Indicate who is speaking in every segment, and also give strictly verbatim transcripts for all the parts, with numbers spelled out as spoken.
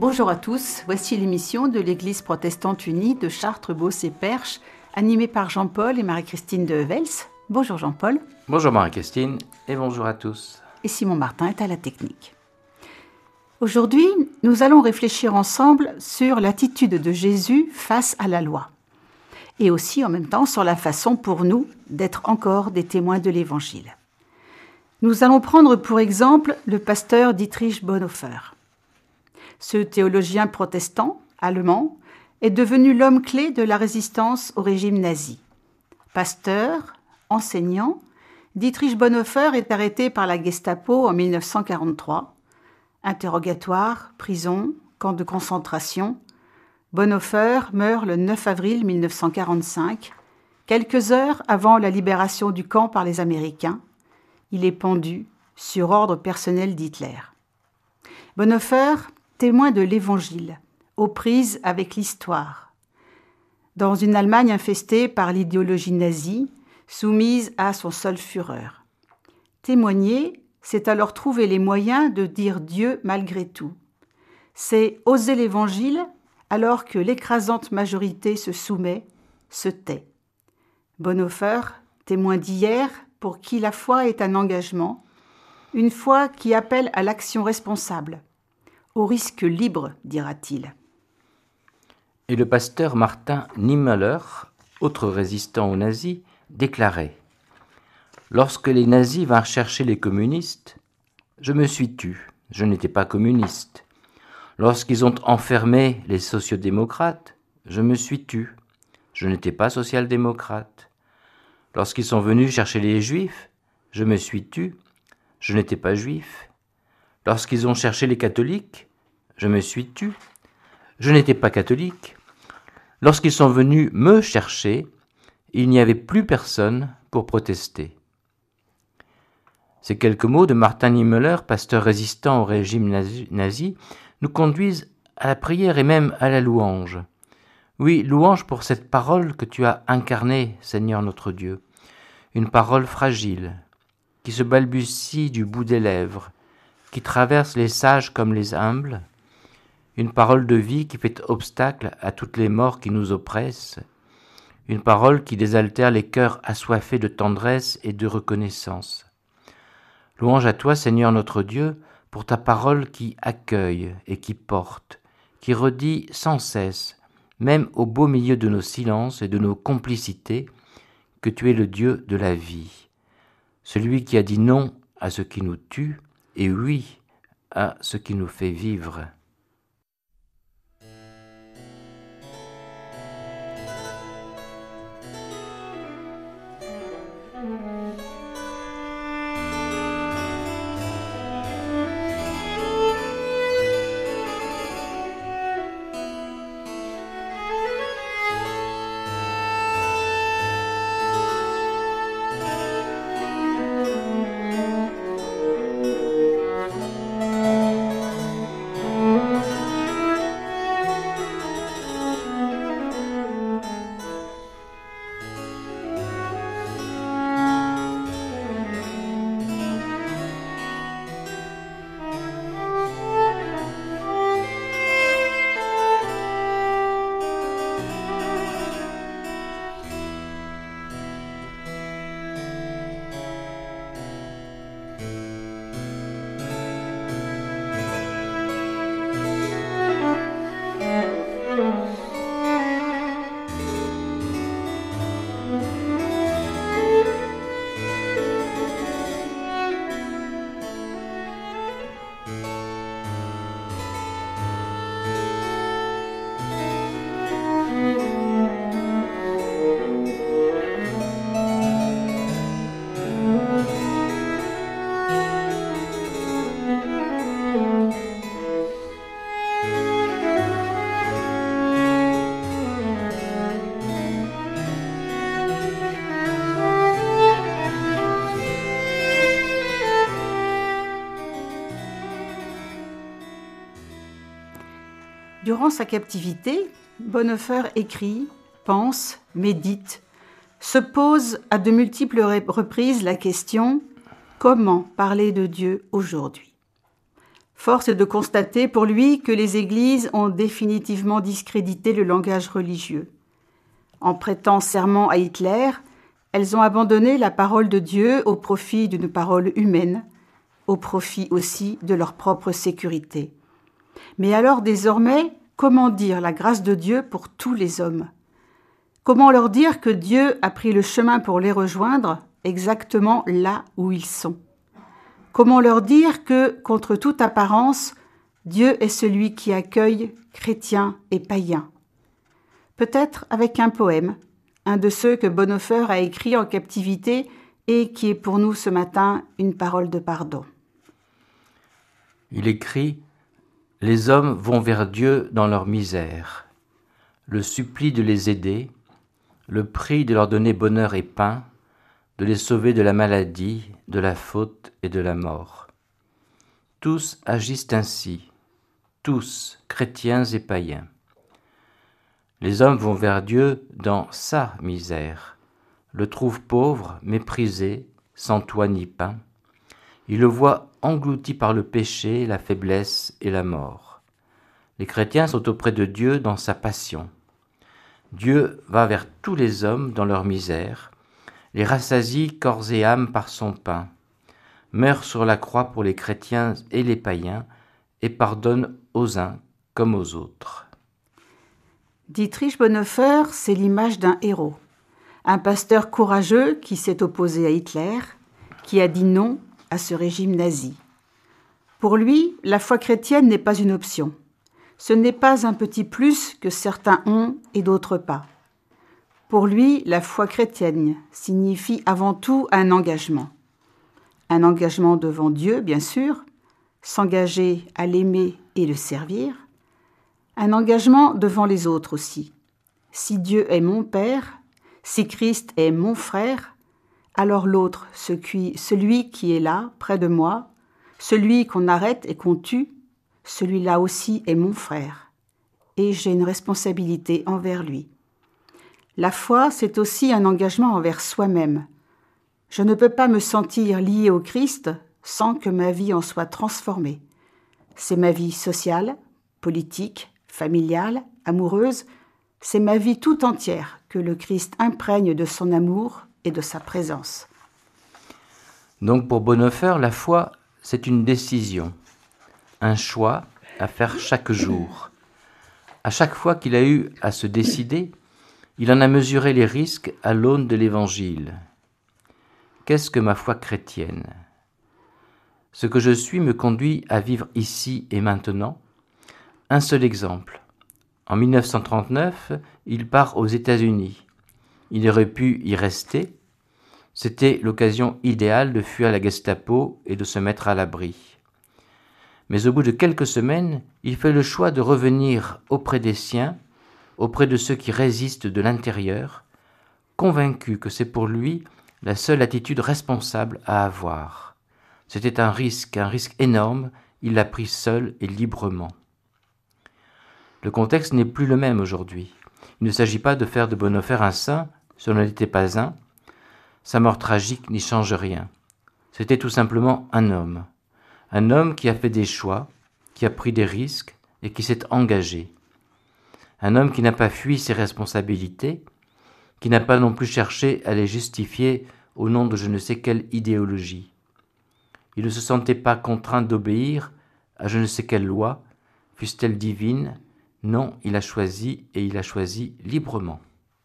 Speaker 1: Bonjour à tous, voici l'émission de l'Église protestante unie de Chartres, Beauce et Perche, animée par Jean-Paul et Marie-Christine de Vels. Bonjour Jean-Paul.
Speaker 2: Bonjour Marie-Christine et bonjour à tous.
Speaker 1: Et Simon Martin est à la technique. Aujourd'hui, nous allons réfléchir ensemble sur l'attitude de Jésus face à la loi. Et aussi en même temps sur la façon pour nous d'être encore des témoins de l'Évangile. Nous allons prendre pour exemple le pasteur Dietrich Bonhoeffer. Ce théologien protestant, allemand, est devenu l'homme clé de la résistance au régime nazi. Pasteur, enseignant, Dietrich Bonhoeffer est arrêté par la Gestapo en mille neuf cent quarante-trois. Interrogatoire, prison, camp de concentration. Bonhoeffer meurt le neuf avril mille neuf cent quarante-cinq, quelques heures avant la libération du camp par les Américains. Il est pendu sur ordre personnel d'Hitler. Bonhoeffer, témoin de l'Évangile, aux prises avec l'histoire. Dans une Allemagne infestée par l'idéologie nazie, soumise à son seul Führer. Témoigner, c'est alors trouver les moyens de dire Dieu malgré tout. C'est oser l'Évangile alors que l'écrasante majorité se soumet, se tait. Bonhoeffer, témoin d'hier, pour qui la foi est un engagement, une foi qui appelle à l'action responsable, au risque libre, dira-t-il.
Speaker 2: Et le pasteur Martin Niemöller, autre résistant aux nazis, déclarait « Lorsque les nazis vinrent chercher les communistes, je me suis tu, je n'étais pas communiste. Lorsqu'ils ont enfermé les sociodémocrates, je me suis tu, je n'étais pas social-démocrate. Lorsqu'ils sont venus chercher les juifs, je me suis tu, je n'étais pas juif. Lorsqu'ils ont cherché les catholiques, je me suis tu, je n'étais pas catholique. Lorsqu'ils sont venus me chercher, il n'y avait plus personne pour protester. » Ces quelques mots de Martin Niemöller, pasteur résistant au régime nazi, nous conduisent à la prière et même à la louange. Oui, louange pour cette parole que tu as incarnée, Seigneur notre Dieu. Une parole fragile, qui se balbutie du bout des lèvres, qui traverse les sages comme les humbles, une parole de vie qui fait obstacle à toutes les morts qui nous oppressent, une parole qui désaltère les cœurs assoiffés de tendresse et de reconnaissance. Louange à toi, Seigneur notre Dieu, pour ta parole qui accueille et qui porte, qui redit sans cesse, même au beau milieu de nos silences et de nos complicités, que tu es le Dieu de la vie, celui qui a dit non à ce qui nous tue et oui à ce qui nous fait vivre.
Speaker 1: Durant sa captivité, Bonhoeffer écrit, pense, médite, se pose à de multiples reprises la question « Comment parler de Dieu aujourd'hui ?» Force est de constater pour lui que les églises ont définitivement discrédité le langage religieux. En prêtant serment à Hitler, elles ont abandonné la parole de Dieu au profit d'une parole humaine, au profit aussi de leur propre sécurité. Mais alors désormais, comment dire la grâce de Dieu pour tous les hommes ? Comment leur dire que Dieu a pris le chemin pour les rejoindre exactement là où ils sont ? Comment leur dire que, contre toute apparence, Dieu est celui qui accueille chrétiens et païens ? Peut-être avec un poème, un de ceux que Bonhoeffer a écrit en captivité et qui est pour nous ce matin une parole de pardon.
Speaker 2: Il écrit « Les hommes vont vers Dieu dans leur misère, le supplie de les aider, le prie de leur donner bonheur et pain, de les sauver de la maladie, de la faute et de la mort. Tous agissent ainsi, tous, chrétiens et païens. Les hommes vont vers Dieu dans sa misère, le trouvent pauvre, méprisé, sans toit ni pain. Ils le voient englouti par le péché, la faiblesse et la mort. Les chrétiens sont auprès de Dieu dans sa passion. Dieu va vers tous les hommes dans leur misère, les rassasie corps et âme par son pain, meurt sur la croix pour les chrétiens et les païens, et pardonne aux uns comme aux autres.
Speaker 1: Dietrich Bonhoeffer, c'est l'image d'un héros, un pasteur courageux qui s'est opposé à Hitler, qui a dit non à ce régime nazi. Pour lui, la foi chrétienne n'est pas une option. Ce n'est pas un petit plus que certains ont et d'autres pas. Pour lui, la foi chrétienne signifie avant tout un engagement. Un engagement devant Dieu, bien sûr, s'engager à l'aimer et le servir. Un engagement devant les autres aussi. Si Dieu est mon Père, si Christ est mon frère, alors l'autre, celui qui est là, près de moi, celui qu'on arrête et qu'on tue, celui-là aussi est mon frère. Et j'ai une responsabilité envers lui. La foi, c'est aussi un engagement envers soi-même. Je ne peux pas me sentir lié au Christ sans que ma vie en soit transformée. C'est ma vie sociale, politique, familiale, amoureuse, c'est ma vie tout entière que le Christ imprègne de son amour et de sa présence.
Speaker 2: Donc pour Bonhoeffer, la foi, c'est une décision, un choix à faire chaque jour. À chaque fois qu'il a eu à se décider, il en a mesuré les risques à l'aune de l'Évangile. Qu'est-ce que ma foi chrétienne ? Ce que je suis me conduit à vivre ici et maintenant. Un seul exemple. En mille neuf cent trente-neuf, il part aux États-Unis. Il aurait pu y rester. C'était l'occasion idéale de fuir la Gestapo et de se mettre à l'abri. Mais au bout de quelques semaines, il fait le choix de revenir auprès des siens, auprès de ceux qui résistent de l'intérieur, convaincu que c'est pour lui la seule attitude responsable à avoir. C'était un risque, un risque énorme, il l'a pris seul et librement. Le contexte n'est plus le même aujourd'hui. Il ne s'agit pas de faire de Bonhoeffer un saint, ce n'en était pas un. Sa mort tragique n'y change rien. C'était tout simplement un homme. Un homme qui a fait des choix, qui a pris des risques et qui s'est engagé. Un homme qui n'a pas fui ses responsabilités, qui n'a pas non plus cherché à les justifier au nom de je ne sais quelle idéologie. Il ne se sentait pas contraint d'obéir à je ne sais quelle loi, fût-elle divine. Non, il a choisi et il a choisi librement.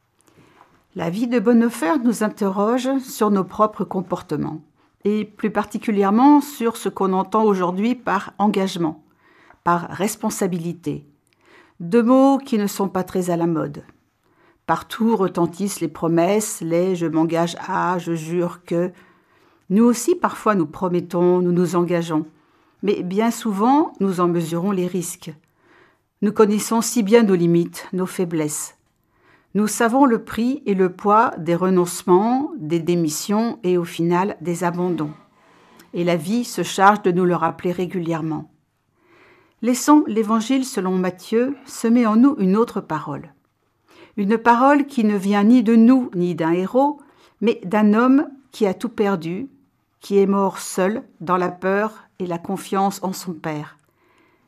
Speaker 1: La vie de Bonhoeffer nous interroge sur nos propres comportements et plus particulièrement sur ce qu'on entend aujourd'hui par engagement, par responsabilité. Deux mots qui ne sont pas très à la mode. Partout retentissent les promesses, les « je m'engage à »,« je jure que ». Nous aussi, parfois, nous promettons, nous nous engageons. Mais bien souvent, nous en mesurons les risques. Nous connaissons si bien nos limites, nos faiblesses. Nous savons le prix et le poids des renoncements, des démissions et au final des abandons. Et la vie se charge de nous le rappeler régulièrement. Laissons l'Évangile selon Matthieu semer en nous une autre parole. Une parole qui ne vient ni de nous ni d'un héros, mais d'un homme qui a tout perdu, qui est mort seul dans la peur et la confiance en son Père.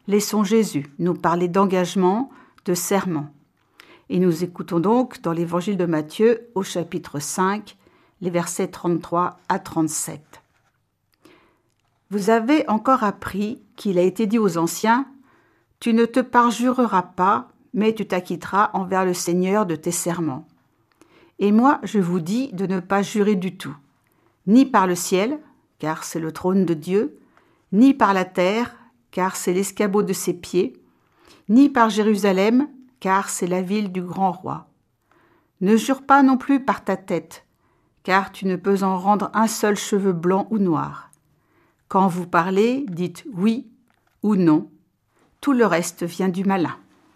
Speaker 1: Laissons Jésus nous parler d'engagement, de serment. Et nous écoutons donc dans l'Évangile de Matthieu au chapitre cinq, les versets trente-trois à trente-sept. Vous avez encore appris qu'il a été dit aux anciens « Tu ne te parjureras pas, mais tu t'acquitteras envers le Seigneur de tes serments. » Et moi, je vous dis de ne pas jurer du tout, ni par le ciel, car c'est le trône de Dieu, ni par la terre, car c'est l'escabeau de ses pieds, ni par Jérusalem, car c'est la ville du grand roi. Ne jure pas non plus par ta tête, car tu ne peux en rendre un seul cheveu blanc ou noir. Quand vous parlez, dites oui ou non. Tout le reste vient du malin.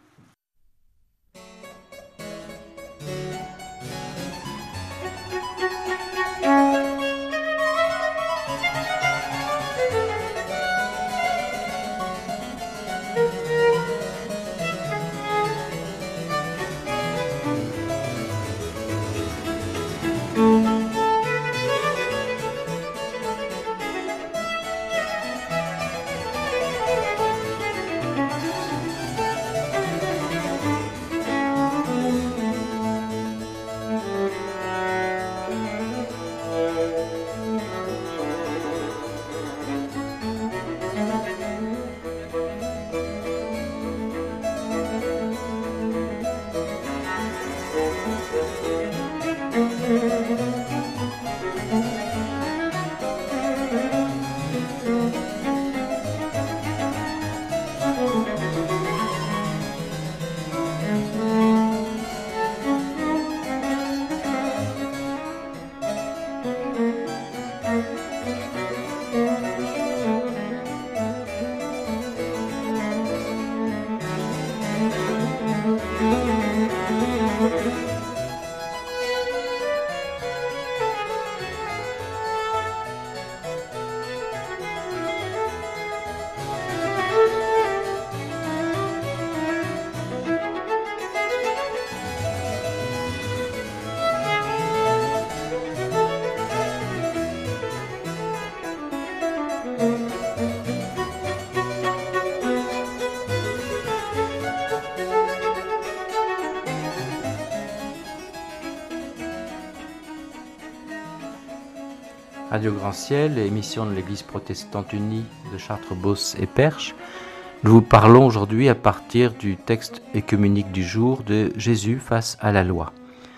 Speaker 2: Radio Grand Ciel, émission de l'Église protestante unie de Chartres, Beauce et Perche. Nous vous parlons aujourd'hui à partir du texte œcuménique du jour de Jésus face à la loi.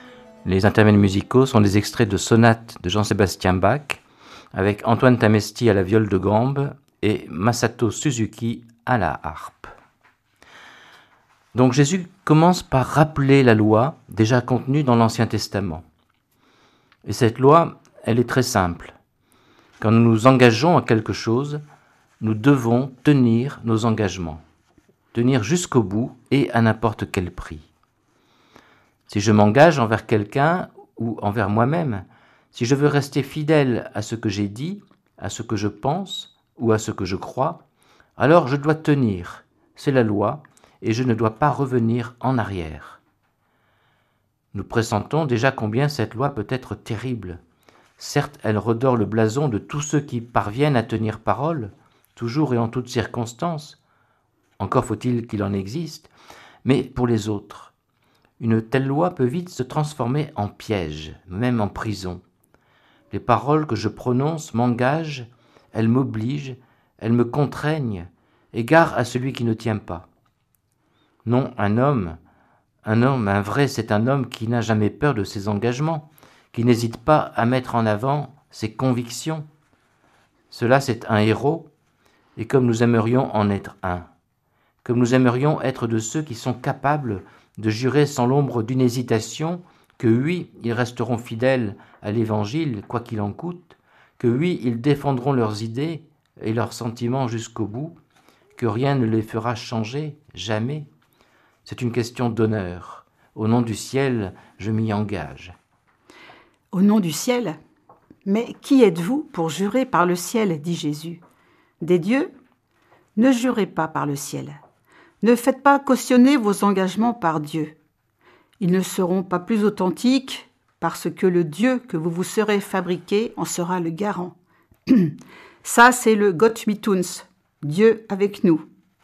Speaker 2: Les intermèdes musicaux sont des extraits de sonates de Jean-Sébastien Bach, avec Antoine Tamesti à la viole de gambe et Masato Suzuki à la harpe. Donc Jésus commence par rappeler la loi déjà contenue dans l'Ancien Testament. Et cette loi, elle est très simple. Quand nous nous engageons à quelque chose, nous devons tenir nos engagements, tenir jusqu'au bout et à n'importe quel prix. Si je m'engage envers quelqu'un ou envers moi-même, si je veux rester fidèle à ce que j'ai dit, à ce que je pense ou à ce que je crois, alors je dois tenir, c'est la loi, et je ne dois pas revenir en arrière. Nous pressentons déjà combien cette loi peut être terrible. Certes, elle redore le blason de tous ceux qui parviennent à tenir parole, toujours et en toutes circonstances. Encore faut-il qu'il en existe. Mais pour les autres, une telle loi peut vite se transformer en piège, même en prison. Les paroles que je prononce m'engagent, elles m'obligent, elles me contraignent, égard à celui qui ne tient pas. Non, un homme, un homme, un vrai, c'est un homme qui n'a jamais peur de ses engagements, qui n'hésite pas à mettre en avant ses convictions. Cela, c'est un héros, et comme nous aimerions en être un, comme nous aimerions être de ceux qui sont capables de jurer sans l'ombre d'une hésitation que oui, ils resteront fidèles à l'Évangile, quoi qu'il en coûte, que oui, ils défendront leurs idées et leurs sentiments jusqu'au bout, que rien ne les fera changer, jamais. C'est une question d'honneur. Au nom du ciel, je m'y engage.
Speaker 1: Au nom du ciel ? Mais qui êtes-vous pour jurer par le ciel, dit Jésus. Des dieux ? Ne jurez pas par le ciel. Ne faites pas cautionner vos engagements par Dieu. Ils ne seront pas plus authentiques parce que le Dieu que vous vous serez fabriqué en sera le garant. Ça, c'est le Gott mit uns, Dieu avec nous,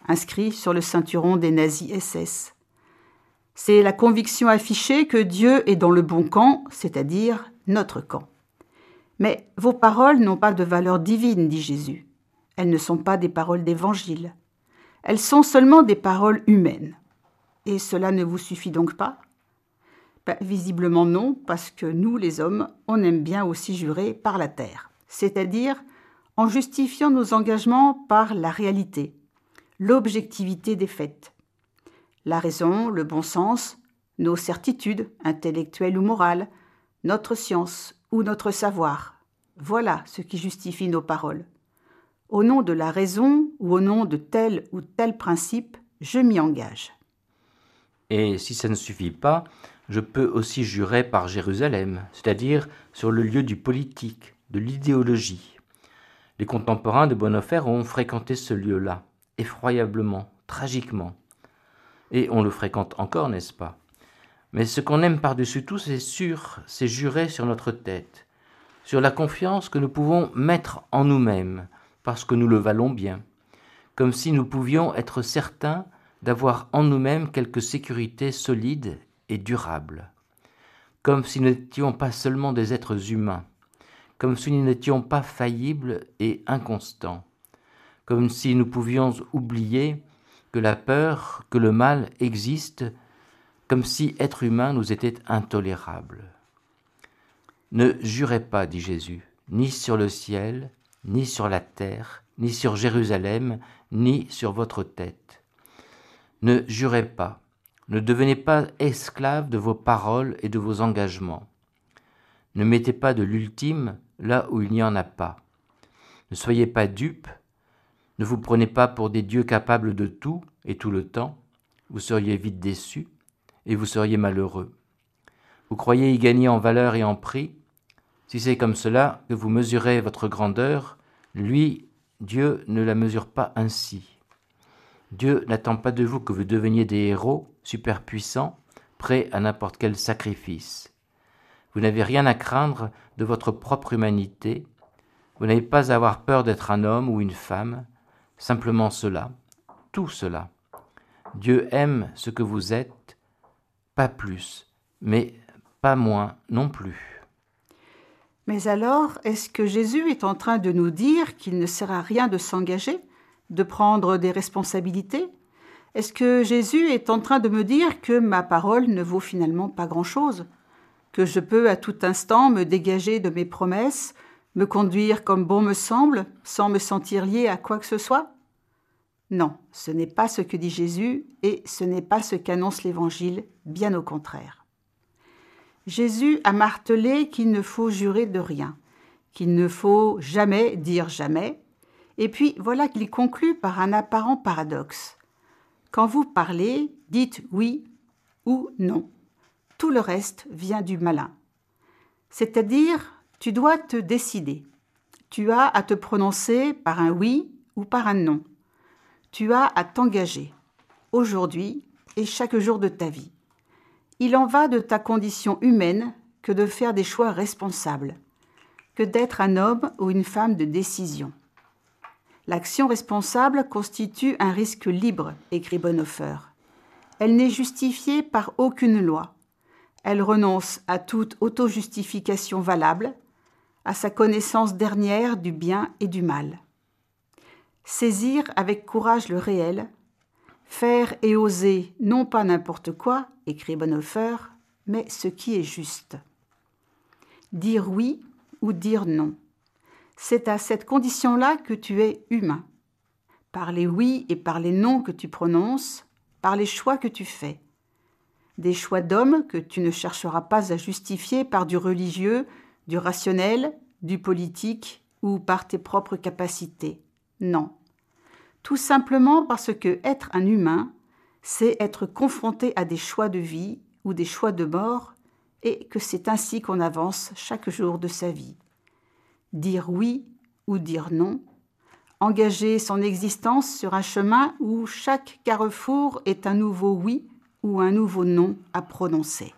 Speaker 1: inscrit sur le ceinturon des nazis S S. C'est la conviction affichée que Dieu est dans le bon camp, c'est-à-dire notre camp. Mais vos paroles n'ont pas de valeur divine, dit Jésus. Elles ne sont pas des paroles d'évangile. Elles sont seulement des paroles humaines. Et cela ne vous suffit donc pas ? Ben, visiblement non, parce que nous, les hommes, on aime bien aussi jurer par la terre, c'est-à-dire en justifiant nos engagements par la réalité, l'objectivité des faits. La raison, le bon sens, nos certitudes, intellectuelles ou morales, notre science ou notre savoir. Voilà ce qui justifie nos paroles. Au nom de la raison ou au nom de tel ou tel principe, je m'y engage.
Speaker 2: Et si ça ne suffit pas, je peux aussi jurer par Jérusalem, c'est-à-dire sur le lieu du politique, de l'idéologie. Les contemporains de Bonhoeffer ont fréquenté ce lieu-là, effroyablement, tragiquement. Et on le fréquente encore, n'est-ce pas ? Mais ce qu'on aime par-dessus tout, c'est sûr, c'est jurer sur notre tête, sur la confiance que nous pouvons mettre en nous-mêmes, parce que nous le valons bien, comme si nous pouvions être certains d'avoir en nous-mêmes quelque sécurité solide et durable, comme si nous n'étions pas seulement des êtres humains, comme si nous n'étions pas faillibles et inconstants, comme si nous pouvions oublier que la peur, que le mal existe, comme si être humain nous était intolérable. Ne jurez pas, dit Jésus, ni sur le ciel, ni sur la terre, ni sur Jérusalem, ni sur votre tête. Ne jurez pas, ne devenez pas esclaves de vos paroles et de vos engagements. Ne mettez pas de l'ultime là où il n'y en a pas. Ne soyez pas dupes, ne vous prenez pas pour des dieux capables de tout et tout le temps, vous seriez vite déçus et vous seriez malheureux. Vous croyez y gagner en valeur et en prix ? Si c'est comme cela que vous mesurez votre grandeur, lui, Dieu, ne la mesure pas ainsi. Dieu n'attend pas de vous que vous deveniez des héros superpuissants, prêts à n'importe quel sacrifice. Vous n'avez rien à craindre de votre propre humanité. Vous n'avez pas à avoir peur d'être un homme ou une femme. Simplement cela, tout cela. Dieu aime ce que vous êtes, pas plus, mais pas moins non plus.
Speaker 1: Mais alors, est-ce que Jésus est en train de nous dire qu'il ne sert à rien de s'engager, de prendre des responsabilités ? Est-ce que Jésus est en train de me dire que ma parole ne vaut finalement pas grand-chose ? Que je peux à tout instant me dégager de mes promesses, me conduire comme bon me semble, sans me sentir lié à quoi que ce soit ? Non, ce n'est pas ce que dit Jésus et ce n'est pas ce qu'annonce l'Évangile, bien au contraire. Jésus a martelé qu'il ne faut jurer de rien, qu'il ne faut jamais dire jamais, et puis voilà qu'il conclut par un apparent paradoxe. Quand vous parlez, dites oui ou non. Tout le reste vient du malin. C'est-à-dire, tu dois te décider. Tu as à te prononcer par un oui ou par un non. Tu as à t'engager, aujourd'hui et chaque jour de ta vie. Il en va de ta condition humaine que de faire des choix responsables, que d'être un homme ou une femme de décision. L'action responsable constitue un risque libre, écrit Bonhoeffer. Elle n'est justifiée par aucune loi. Elle renonce à toute auto-justification valable, à sa connaissance dernière du bien et du mal. Saisir avec courage le réel, faire et oser non pas n'importe quoi, écrit Bonhoeffer, mais ce qui est juste. Dire oui ou dire non. C'est à cette condition-là que tu es humain. Par les oui et par les non que tu prononces, par les choix que tu fais. Des choix d'homme que tu ne chercheras pas à justifier par du religieux, du rationnel, du politique ou par tes propres capacités. Non. Tout simplement parce que être un humain, c'est être confronté à des choix de vie ou des choix de mort et que c'est ainsi qu'on avance chaque jour de sa vie. Dire oui ou dire non, engager son existence sur un chemin où chaque carrefour est un nouveau oui ou un nouveau non à prononcer.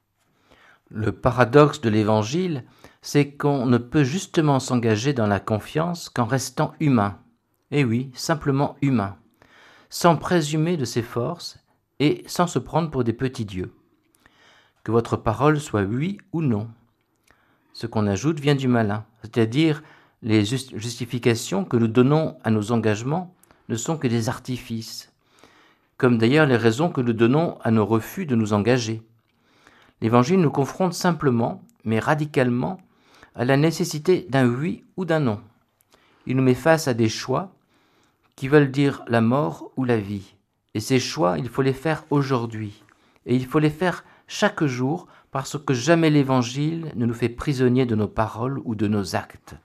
Speaker 2: Le paradoxe de l'Évangile, c'est qu'on ne peut justement s'engager dans la confiance qu'en restant humain. Eh oui, simplement humain. sans présumer de ses forces et sans se prendre pour des petits dieux. Que votre parole soit oui ou non. Ce qu'on ajoute vient du malin, c'est-à-dire les justifications que nous donnons à nos engagements ne sont que des artifices, comme d'ailleurs les raisons que nous donnons à nos refus de nous engager. L'Évangile nous confronte simplement, mais radicalement, à la nécessité d'un oui ou d'un non. Il nous met face à des choix qui veulent dire la mort ou la vie. Et ces choix, il faut les faire aujourd'hui. Et il faut les faire chaque jour, parce que jamais l'Évangile ne nous fait prisonniers de nos paroles ou de nos actes.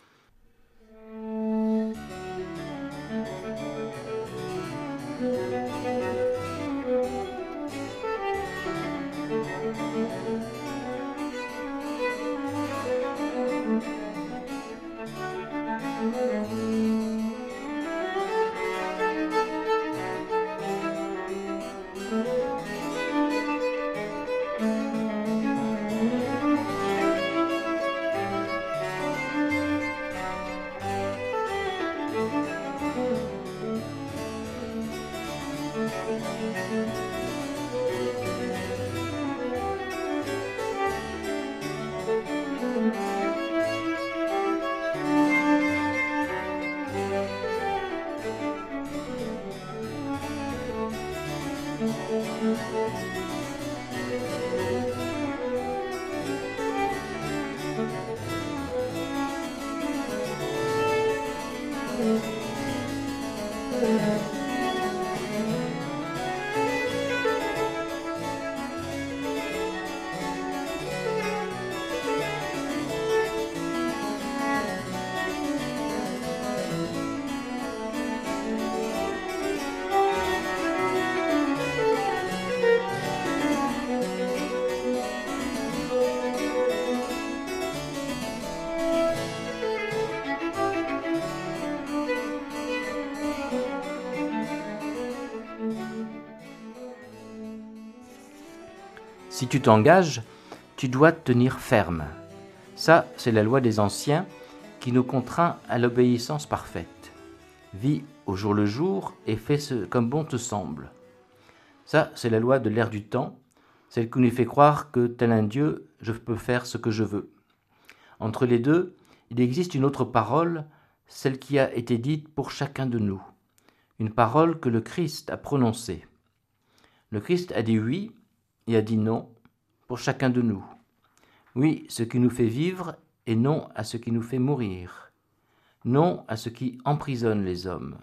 Speaker 2: Si tu t'engages, tu dois tenir ferme. Ça, c'est la loi des anciens qui nous contraint à l'obéissance parfaite. Vis au jour le jour et fais ce comme bon te semble. Ça, c'est la loi de l'ère du temps, celle qui nous fait croire que, tel un Dieu, je peux faire ce que je veux. Entre les deux, il existe une autre parole, celle qui a été dite pour chacun de nous. Une parole que le Christ a prononcée. Le Christ a dit oui et a dit non pour chacun de nous. Oui, ce qui nous fait vivre et non à ce qui nous fait mourir. Non à ce qui emprisonne les hommes.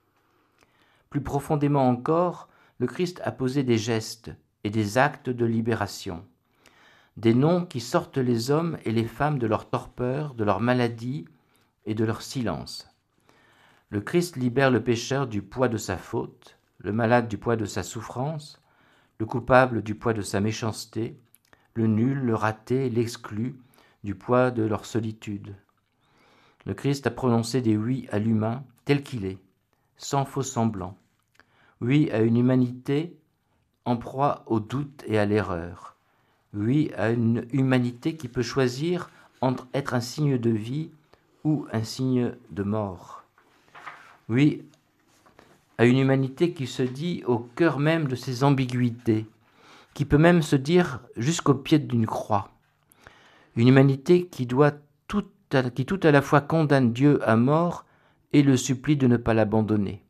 Speaker 2: Plus profondément encore, le Christ a posé des gestes et des actes de libération. Des noms qui sortent les hommes et les femmes de leur torpeur, de leur maladie et de leur silence. Le Christ libère le pécheur du poids de sa faute, le malade du poids de sa souffrance, le coupable du poids de sa méchanceté, le nul, le raté, l'exclu du poids de leur solitude. Le Christ a prononcé des oui à l'humain tel qu'il est, sans faux semblant. Oui à une humanité en proie au doute et à l'erreur. Oui à une humanité qui peut choisir entre être un signe de vie ou un signe de mort. Oui à une humanité qui se dit au cœur même de ses ambiguïtés, qui peut même se dire jusqu'au pied d'une croix. Une humanité qui, doit tout à, qui tout à la fois condamne Dieu à mort et le supplie de ne pas l'abandonner.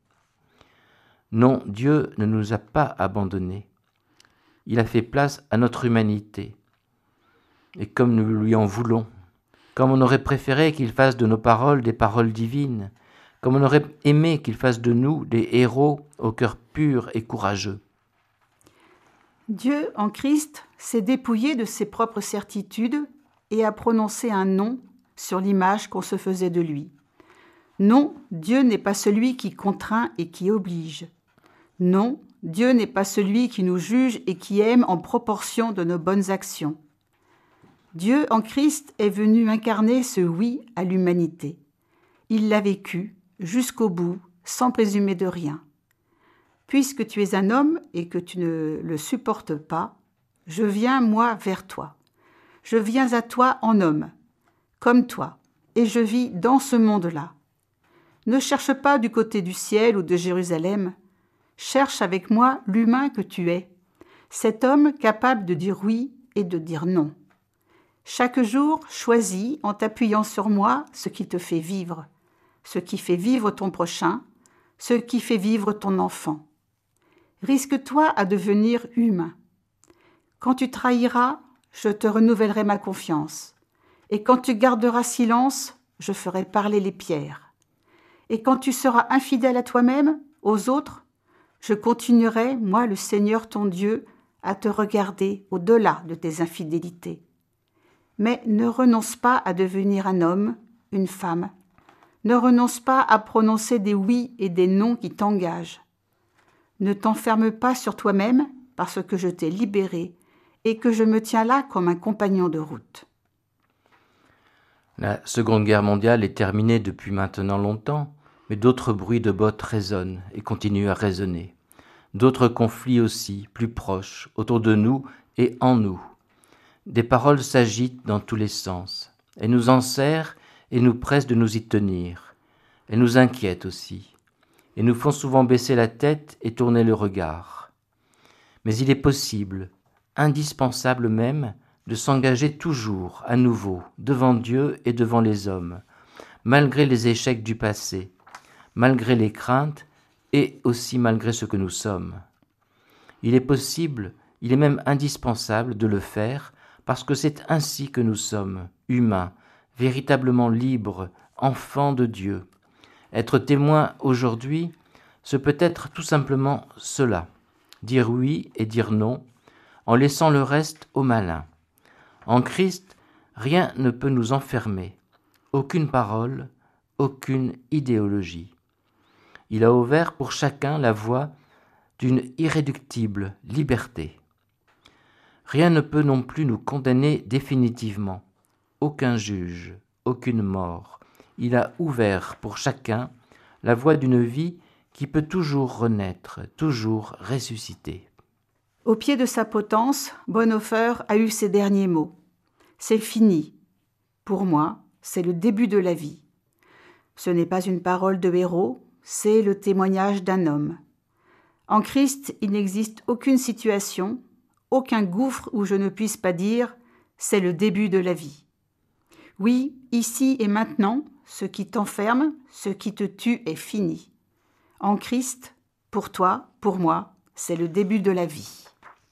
Speaker 2: Non, Dieu ne nous a pas abandonnés. Il a fait place à notre humanité. Et comme nous lui en voulons, comme on aurait préféré qu'il fasse de nos paroles des paroles divines, comme on aurait aimé qu'il fasse de nous des héros au cœur pur et courageux.
Speaker 1: Dieu, en Christ, s'est dépouillé de ses propres certitudes et a prononcé un non sur l'image qu'on se faisait de lui. Non, Dieu n'est pas celui qui contraint et qui oblige. Non, Dieu n'est pas celui qui nous juge et qui aime en proportion de nos bonnes actions. Dieu, en Christ, est venu incarner ce oui à l'humanité. Il l'a vécu jusqu'au bout, sans présumer de rien. Puisque tu es un homme et que tu ne le supportes pas, je viens, moi, vers toi. Je viens à toi en homme, comme toi, et je vis dans ce monde-là. Ne cherche pas du côté du ciel ou de Jérusalem, cherche avec moi l'humain que tu es, cet homme capable de dire oui et de dire non. Chaque jour, choisis en t'appuyant sur moi ce qui te fait vivre, ce qui fait vivre ton prochain, ce qui fait vivre ton enfant. Risque-toi à devenir humain. Quand tu trahiras, je te renouvellerai ma confiance. Et quand tu garderas silence, je ferai parler les pierres. Et quand tu seras infidèle à toi-même, aux autres, je continuerai, moi le Seigneur ton Dieu, à te regarder au-delà de tes infidélités. Mais ne renonce pas à devenir un homme, une femme. Ne renonce pas à prononcer des oui et des non qui t'engagent. Ne t'enferme pas sur toi-même parce que je t'ai libéré et que je me tiens là comme un compagnon de route.
Speaker 2: La Seconde Guerre mondiale est terminée depuis maintenant longtemps, mais d'autres bruits de bottes résonnent et continuent à résonner. D'autres conflits aussi, plus proches, autour de nous et en nous. Des paroles s'agitent dans tous les sens. Elles nous enserrent et nous pressent de nous y tenir. Elles nous inquiètent aussi, et nous font souvent baisser la tête et tourner le regard. Mais il est possible, indispensable même, de s'engager toujours, à nouveau, devant Dieu et devant les hommes, malgré les échecs du passé, malgré les craintes et aussi malgré ce que nous sommes. Il est possible, il est même indispensable de le faire parce que c'est ainsi que nous sommes, humains, véritablement libres, enfants de Dieu. Être témoin aujourd'hui, ce peut être tout simplement cela, dire oui et dire non, en laissant le reste au malin. En Christ, rien ne peut nous enfermer, aucune parole, aucune idéologie. Il a ouvert pour chacun la voie d'une irréductible liberté. Rien ne peut non plus nous condamner définitivement, aucun juge, aucune mort. Il a ouvert pour chacun la voie d'une vie qui peut toujours renaître, toujours ressusciter.
Speaker 1: Au pied de sa potence, Bonhoeffer a eu ces derniers mots. C'est fini. Pour moi, c'est le début de la vie. Ce n'est pas une parole de héros, c'est le témoignage d'un homme. En Christ, il n'existe aucune situation, aucun gouffre où je ne puisse pas dire « c'est le début de la vie ». Oui, ici et maintenant, ce qui t'enferme, ce qui te tue est fini. En Christ, pour toi, pour moi, c'est le début de la vie.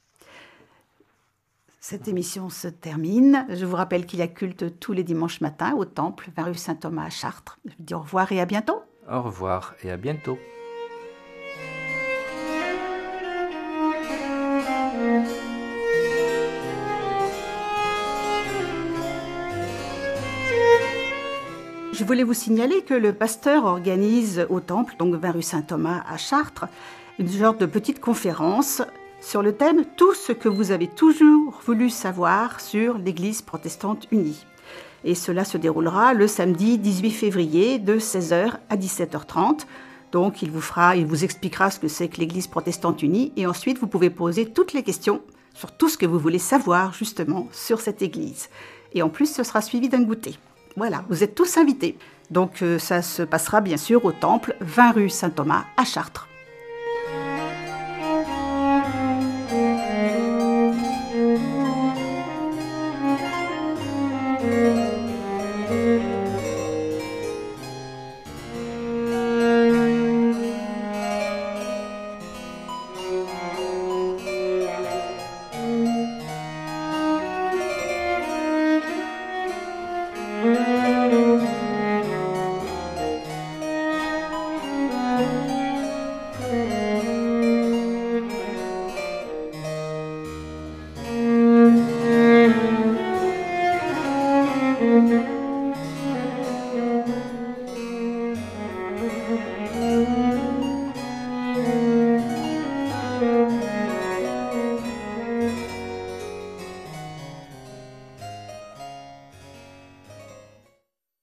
Speaker 1: Cette émission se termine. Je vous rappelle qu'il y a culte tous les dimanches matins au Temple, vingt rue Saint-Thomas à Chartres. Je vous dis au revoir et à bientôt.
Speaker 2: Au revoir et à bientôt.
Speaker 1: Je voulais vous signaler que le pasteur organise au Temple, donc vingt rue Saint-Thomas à Chartres, une sorte de petite conférence sur le thème « Tout ce que vous avez toujours voulu savoir sur l'Église protestante unie ». Et cela se déroulera le samedi dix-huit février de seize heures à dix-sept heures trente. Donc il vous fera, il vous expliquera ce que c'est que l'Église protestante unie et ensuite vous pouvez poser toutes les questions sur tout ce que vous voulez savoir justement sur cette Église. Et en plus ce sera suivi d'un goûter. Voilà, vous êtes tous invités. Donc euh, ça se passera bien sûr au Temple, vingt rue Saint-Thomas à Chartres. Thank you.